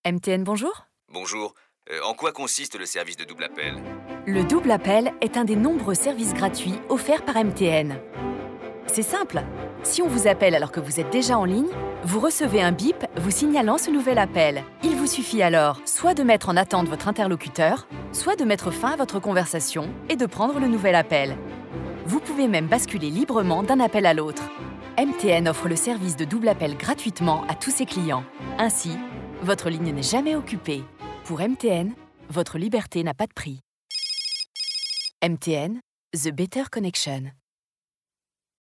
MTN, bonjour. Bonjour, en quoi consiste le service de double appel? Le double appel est un des nombreux services gratuits offerts par MTN. C'est simple. Si on vous appelle alors que vous êtes déjà en ligne, vous recevez un bip vous signalant ce nouvel appel. Il vous suffit alors soit de mettre en attente votre interlocuteur, soit de mettre fin à votre conversation et de prendre le nouvel appel. Vous pouvez même basculer librement d'un appel à l'autre. MTN offre le service de double appel gratuitement à tous ses clients. Ainsi, votre ligne n'est jamais occupée. Pour MTN, votre liberté n'a pas de prix. MTN, The Better Connection.